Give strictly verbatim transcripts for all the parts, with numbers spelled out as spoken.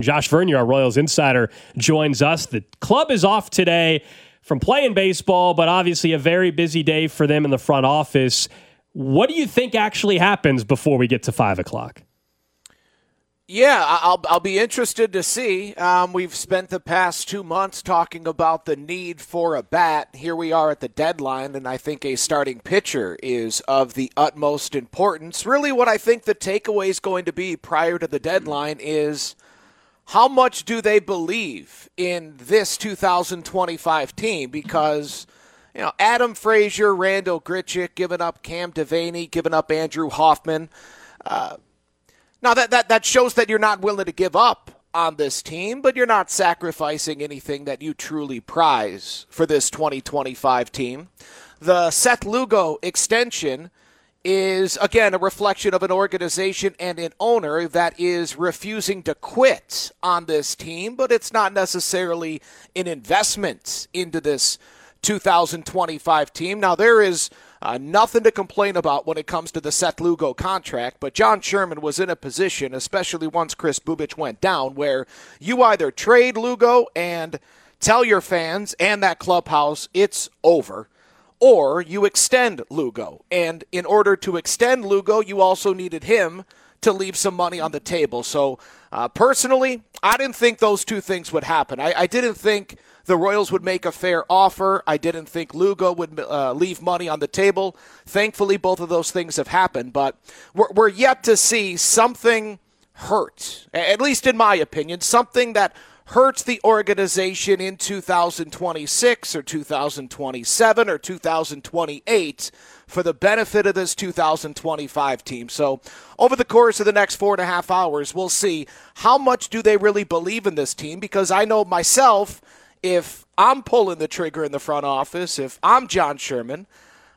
Josh Vernier, our Royals insider, joins us. The club is off today from playing baseball, but obviously a very busy day for them in the front office. What do you think actually happens before we get to five o'clock? Yeah, I'll I'll be interested to see. Um, we've spent the past two months talking about the need for a bat. Here we are at the deadline, and I think a starting pitcher is of the utmost importance. Really what I think the takeaway is going to be prior to the deadline is how much do they believe in this two thousand twenty-five team? Because, you know, Adam Frazier, Randall Grichuk, giving up Cam Devaney, giving up Andrew Hoffman, uh, Now, that, that, that shows that you're not willing to give up on this team, but you're not sacrificing anything that you truly prize for this twenty twenty-five team. The Seth Lugo extension is, again, a reflection of an organization and an owner that is refusing to quit on this team, but it's not necessarily an investment into this two thousand twenty-five team. Now, there is Uh, nothing to complain about when it comes to the Seth Lugo contract, but John Sherman was in a position, especially once Chris Bubich went down, where you either trade Lugo and tell your fans and that clubhouse it's over, or you extend Lugo. And in order to extend Lugo, you also needed him to leave some money on the table. So uh, personally, I didn't think those two things would happen. I, I didn't think the Royals would make a fair offer. I didn't think Lugo would uh, leave money on the table. Thankfully, both of those things have happened, but we're, we're yet to see something hurt, at least in my opinion, something that hurts the organization in two thousand twenty-six or two thousand twenty-seven or two thousand twenty-eight for the benefit of this two thousand twenty-five team. So over the course of the next four and a half hours, we'll see how much do they really believe in this team, because I know myself, if I'm pulling the trigger in the front office, if I'm John Sherman,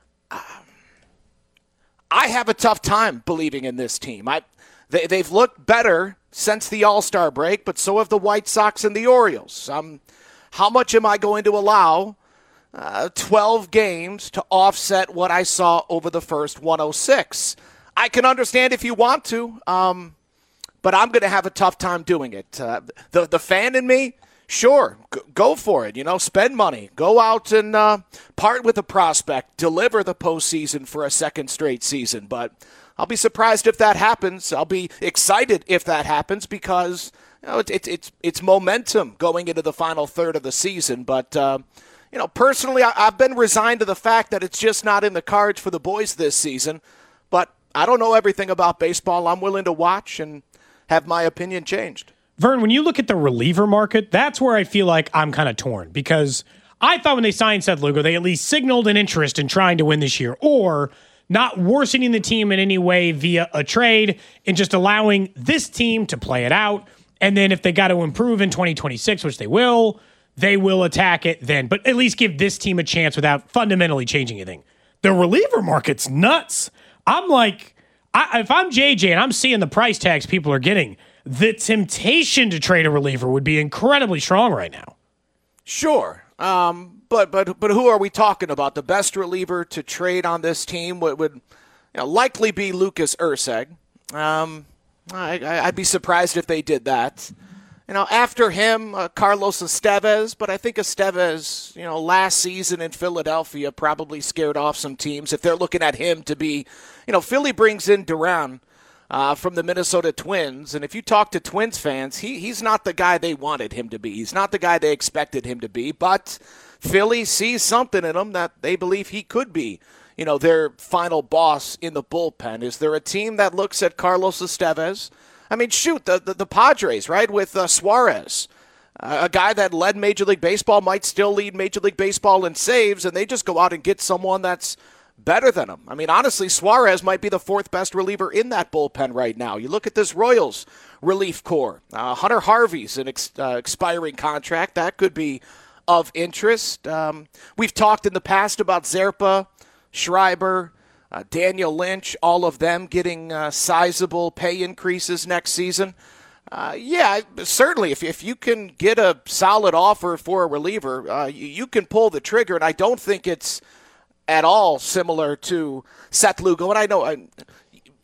I have a tough time believing in this team. I, they, they've looked better since the All-Star break, but so have the White Sox and the Orioles. Um, how much am I going to allow uh, twelve games to offset what I saw over the first one oh six? I can understand if you want to, um, but I'm going to have a tough time doing it. Uh, the, the fan in me, sure, go for it. You know, spend money. Go out and uh, part with a prospect. Deliver the postseason for a second straight season. But I'll be surprised if that happens. I'll be excited if that happens because, you know, it's it, it's it's momentum going into the final third of the season. But, uh, you know, personally, I, I've been resigned to the fact that it's just not in the cards for the boys this season. But I don't know everything about baseball. I'm willing to watch and have my opinion changed. Vern, when you look at the reliever market, that's where I feel like I'm kind of torn, because I thought when they signed Seth Lugo, they at least signaled an interest in trying to win this year, or not worsening the team in any way via a trade and just allowing this team to play it out. And then if they got to improve in twenty twenty-six, which they will, they will attack it then, but at least give this team a chance without fundamentally changing anything. The reliever market's nuts. I'm like, I, if I'm J J and I'm seeing the price tags people are getting, the temptation to trade a reliever would be incredibly strong right now. Sure. Um, but but but who are we talking about? The best reliever to trade on this team would, would you know, likely be Lucas Erceg. Um, I, I'd be surprised if they did that. You know, after him, uh, Carlos Estevez, but I think Estevez, you know, last season in Philadelphia probably scared off some teams if they're looking at him to be, you know, Philly brings in Duran uh, from the Minnesota Twins, and if you talk to Twins fans, he he's not the guy they wanted him to be. He's not the guy they expected him to be, but Philly sees something in him that they believe he could be, you know, their final boss in the bullpen. Is there a team that looks at Carlos Estevez? I mean, shoot, the, the, the Padres, right, with uh, Suarez, uh, a guy that led Major League Baseball, might still lead Major League Baseball in saves, and they just go out and get someone that's better than him. I mean, honestly, Suarez might be the fourth best reliever in that bullpen right now. You look at this Royals relief corps. Uh, Hunter Harvey's an ex- uh, expiring contract. That could be of interest. Um, we've talked in the past about Zerpa, Schreiber, Uh, Daniel Lynch, all of them getting uh, sizable pay increases next season. Uh, yeah, certainly, if if you can get a solid offer for a reliever, uh, you, you can pull the trigger, and I don't think it's at all similar to Seth Lugo. And I know, I,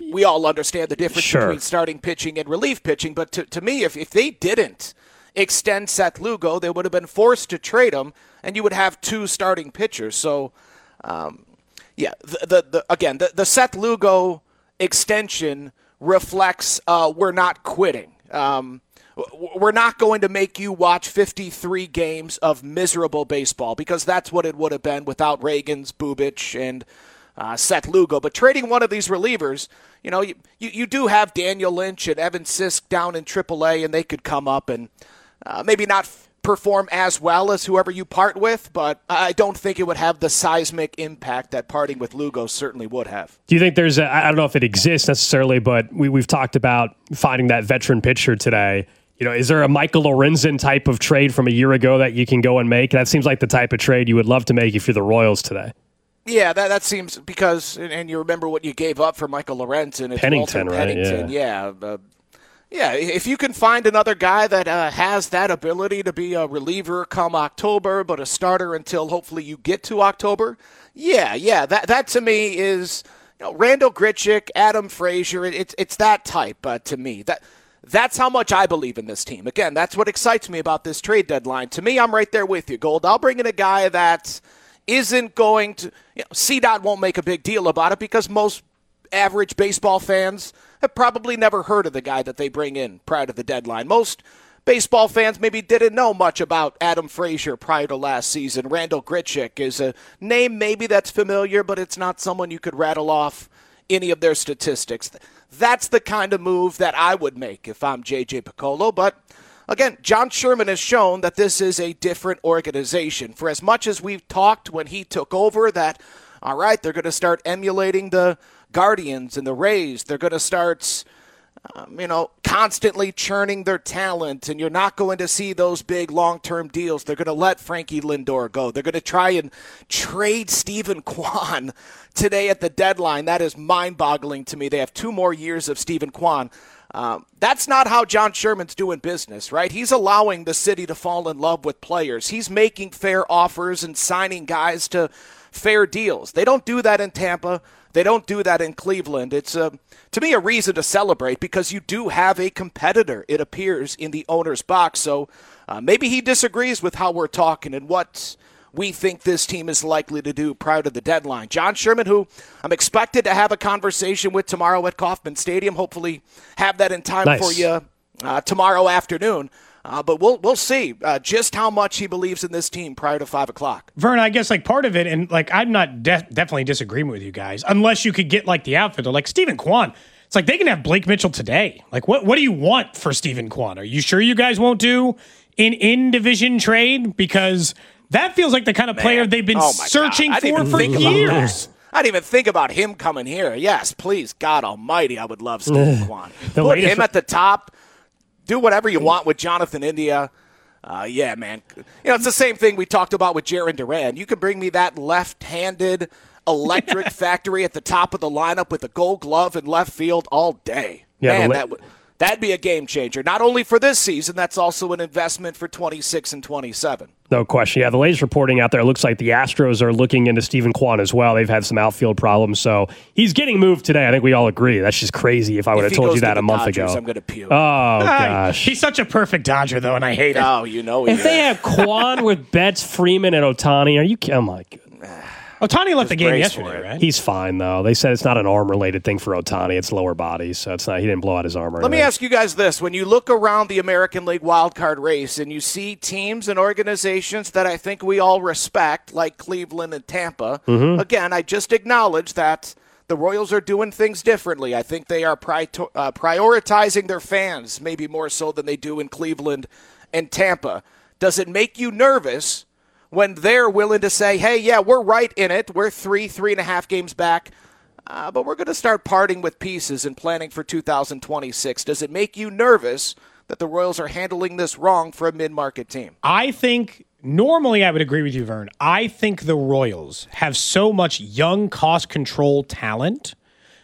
we all understand the difference Sure. between starting pitching and relief pitching. But to, to me, if, if they didn't extend Seth Lugo, they would have been forced to trade him, and you would have two starting pitchers. So, um, yeah, the, the, the again, the, the Seth Lugo extension reflects uh, we're not quitting. Um, we're not going to make you watch fifty-three games of miserable baseball, because that's what it would have been without Reagans, Bubic, and uh, Seth Lugo. But trading one of these relievers, you know, you, you, you do have Daniel Lynch and Evan Sisk down in triple A, and they could come up and uh, maybe not f- perform as well as whoever you part with, but I don't think it would have the seismic impact that parting with Lugo certainly would have. Do you think there's a, I don't know if it exists necessarily, but we, we've talked about finding that veteran pitcher today. You know, is there a Michael Lorenzen type of trade from a year ago that you can go and make? That seems like the type of trade you would love to make if you're the Royals today. Yeah, that that seems because, and, and you remember what you gave up for Michael Lorenzen. It's Pennington, Walter Pennington, right? Yeah. Yeah, uh, yeah, if you can find another guy that uh, has that ability to be a reliever come October, but a starter until hopefully you get to October, yeah, yeah, that that to me is, you know, Randall Grichuk, Adam Frazier. It's it's that type uh, to me. That. That's how much I believe in this team. Again, that's what excites me about this trade deadline. To me, I'm right there with you, Gold. I'll bring in a guy that isn't going to, you know, C DOT won't make a big deal about it because most average baseball fans have probably never heard of the guy that they bring in prior to the deadline. Most baseball fans maybe didn't know much about Adam Frazier prior to last season. Randall Grichuk is a name maybe that's familiar, but it's not someone you could rattle off any of their statistics. That's the kind of move that I would make if I'm J J Picollo. But again, John Sherman has shown that this is a different organization. For as much as we've talked when he took over that, all right, they're going to start emulating the Guardians and the Rays. They're going to start, um, you know, constantly churning their talent, and you're not going to see those big long-term deals. They're going to let Frankie Lindor go. They're going to try and trade Stephen Kwan today at the deadline. That is mind-boggling to me. They have two more years of Stephen Kwan. Um, that's not how John Sherman's doing business, right? He's allowing the city to fall in love with players. He's making fair offers and signing guys to fair deals. They don't do that in Tampa. They don't do that in Cleveland. It's, uh, to me, a reason to celebrate because you do have a competitor, it appears, in the owner's box. So uh, maybe he disagrees with how we're talking and what we think this team is likely to do prior to the deadline. John Sherman, who I'm expected to have a conversation with tomorrow at Kauffman Stadium, hopefully have that in time nice. for you uh, tomorrow afternoon. Uh, but we'll we'll see uh, just how much he believes in this team prior to five o'clock. Vern, I guess like part of it, and like I'm not de- definitely disagreeing with you guys, unless you could get like the outfielder, like Stephen Kwan. It's like they can have Blake Mitchell today. Like what what do you want for Stephen Kwan? Are you sure you guys won't do an in-division trade? Because that feels like the kind of player Man. they've been Oh searching God. for for years. I didn't even think about him coming here. Yes, please, God almighty, I would love Stephen Kwan. Put latest- him at the top. Do whatever you want with Jonathan India. Uh, yeah, man. You know, it's the same thing we talked about with Jarren Duran. You can bring me that left-handed electric factory at the top of the lineup with a gold glove in left field all day. Yeah, man, la- that would that'd be a game changer. Not only for this season, that's also an investment for twenty-six and twenty-seven. No question. Yeah, the latest reporting out there, it looks like the Astros are looking into Stephen Kwan as well. They've had some outfield problems, so he's getting moved today. I think we all agree. That's just crazy if I would If have he told goes you that to a the month Dodgers, ago. I'm going to puke. Oh, Ah, gosh. He's such a perfect Dodger, though, and I hate it. Oh, you know he If is. they have Kwan with Betts, Freeman, and Ohtani, are you – oh, my goodness. Otani left the game brace for yesterday, it. right? He's fine, though. They said it's not an arm-related thing for Ohtani. It's lower body, so it's not. He didn't blow out his arm or Let me anything. ask you guys this. When you look around the American League wildcard race and you see teams and organizations that I think we all respect, like Cleveland and Tampa, Mm-hmm. again, I just acknowledge that the Royals are doing things differently. I think they are pri- uh, prioritizing their fans maybe more so than they do in Cleveland and Tampa. Does it make you nervous when they're willing to say, hey, yeah, we're right in it. We're three, three and a half games back. Uh, but we're going to start parting with pieces and planning for two thousand twenty-six. Does it make you nervous that the Royals are handling this wrong for a mid-market team? I think normally I would agree with you, Vern. I think the Royals have so much young cost control talent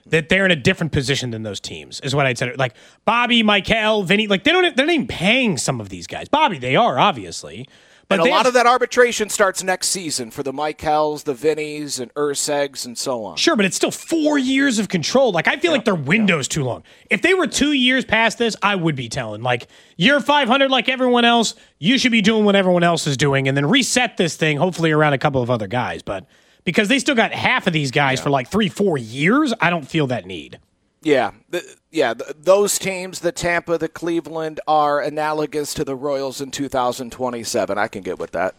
that they're in a different position than those teams, is what I'd say. Like Bobby, Michael, Vinny, like they don't, they're not even paying some of these guys. Bobby, they are, obviously. But and a lot have, of that arbitration starts next season for the Michaels, the Vinnies, and Ursegs, and so on. Sure, but it's still four years of control. Like, I feel yep. like their window's too long. If they were two years past this, I would be telling, like, you're five hundred like everyone else. You should be doing what everyone else is doing, and then reset this thing, hopefully around a couple of other guys. But because they still got half of these guys yeah. for like three, four years, I don't feel that need. Yeah, the, yeah. The, those teams, the Tampa, the Cleveland, are analogous to the Royals in two thousand twenty-seven. I can get with that.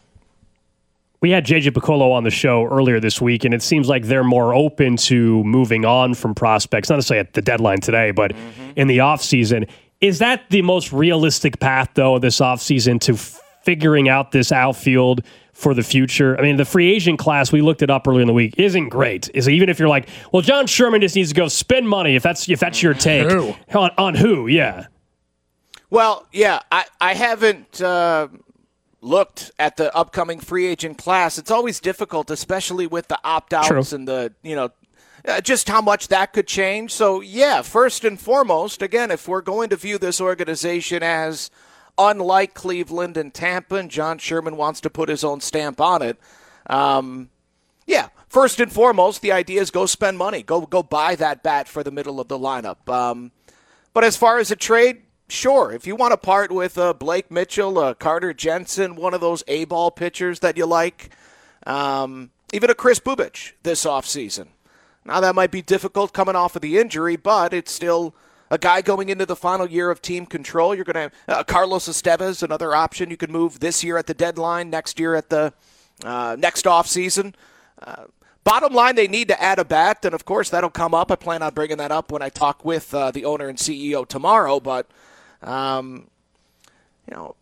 We had J J Piccolo on the show earlier this week, and it seems like they're more open to moving on from prospects, not necessarily at the deadline today, but mm-hmm. in the offseason. Is that the most realistic path, though, this offseason to figuring out this outfield for the future? I mean, the free agent class, we looked it up earlier in the week, isn't great. Is even if you're like, well, John Sherman just needs to go spend money, if that's if that's your take. Who? On, on who, yeah. Well, yeah, I, I haven't uh, looked at the upcoming free agent class. It's always difficult, especially with the opt-outs True. and the, you know, uh, just how much that could change. So, yeah, first and foremost, again, if we're going to view this organization as unlike Cleveland and Tampa, and John Sherman wants to put his own stamp on it, um, yeah, first and foremost, the idea is go spend money. Go go buy that bat for the middle of the lineup. Um, but as far as a trade, sure, if you want to part with uh, Blake Mitchell, uh, Carter Jensen, one of those A-ball pitchers that you like, um, even a Chris Bubic this offseason. Now, that might be difficult coming off of the injury, but it's still a guy going into the final year of team control. You're going to have uh, Carlos Estevez, another option you could move this year at the deadline, next year at the uh, next offseason. Uh, bottom line, they need to add a bat, and of course that'll come up. I plan on bringing that up when I talk with uh, the owner and C E O tomorrow, but, um, you know,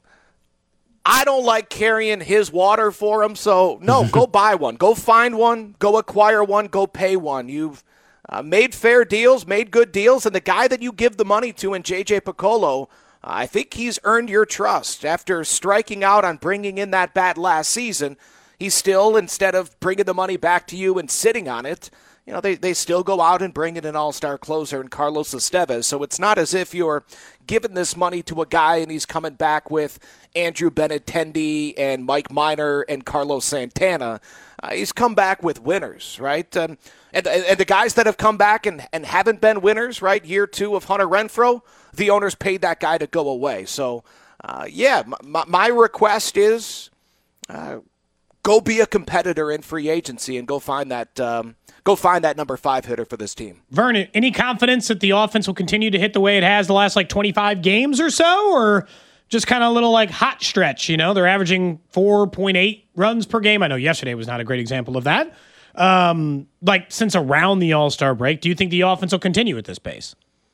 I don't like carrying his water for him, so no, go buy one. Go find one. Go acquire one. Go pay one. You've Uh, made fair deals, made good deals, and the guy that you give the money to in J J Piccolo, uh, I think he's earned your trust. After striking out on bringing in that bat last season, he's still, instead of bringing the money back to you and sitting on it, you know, they, they still go out and bring in an all-star closer in Carlos Estevez. So it's not as if you're giving this money to a guy and he's coming back with Andrew Benintendi and Mike Minor and Carlos Santana. Uh, he's come back with winners, right? Um, and, and the guys that have come back and, and haven't been winners, right? Year two of Hunter Renfroe, the owners paid that guy to go away. So, uh, yeah, my, my request is uh, go be a competitor in free agency and go find that um, go find that number five hitter for this team. Vernon, any confidence that the offense will continue to hit the way it has the last like twenty-five games or so, or just kind of a little like hot stretch? You know, they're averaging four point eight runs per game. I know yesterday was not a great example of that. Um, like since around the All-Star break, do you think the offense will continue at this pace?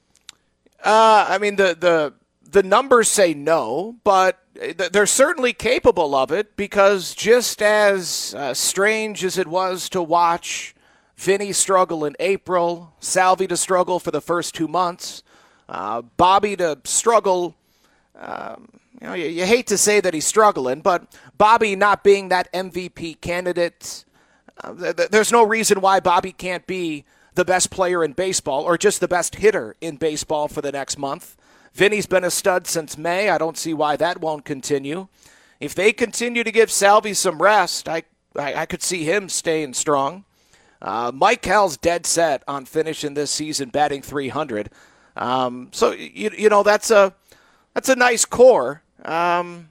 Uh, I mean, the, the, the numbers say no, but they're certainly capable of it, because just as uh, strange as it was to watch Vinny struggle in April, Salvi to struggle for the first two months, uh, Bobby to struggle, um, you know, you, you hate to say that he's struggling, but Bobby not being that M V P candidate, uh, th- there's no reason why Bobby can't be the best player in baseball or just the best hitter in baseball for the next month. Vinny's been a stud since May. I don't see why that won't continue. If they continue to give Salvi some rest, I I, I could see him staying strong. Uh, Mike Hell's dead set on finishing this season batting three hundred. Um, so you you know that's a that's a nice core. Um,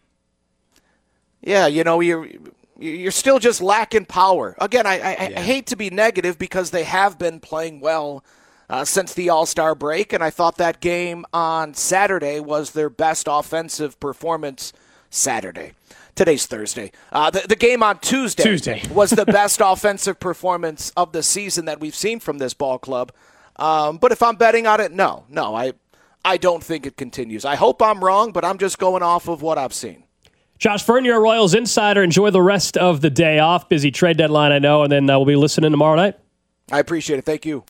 yeah, you know you're you're still just lacking power. Again, I I, yeah. I hate to be negative because they have been playing well Uh, since the All-Star break, and I thought that game on Saturday was their best offensive performance. Saturday. Today's Thursday. Uh, the, the game on Tuesday, Tuesday. was the best offensive performance of the season that we've seen from this ball club. Um, but if I'm betting on it, no. No, I, I don't think it continues. I hope I'm wrong, but I'm just going off of what I've seen. Josh Fern, you're a Royals insider. Enjoy the rest of the day off. Busy trade deadline, I know, and then uh, we'll be listening tomorrow night. I appreciate it. Thank you.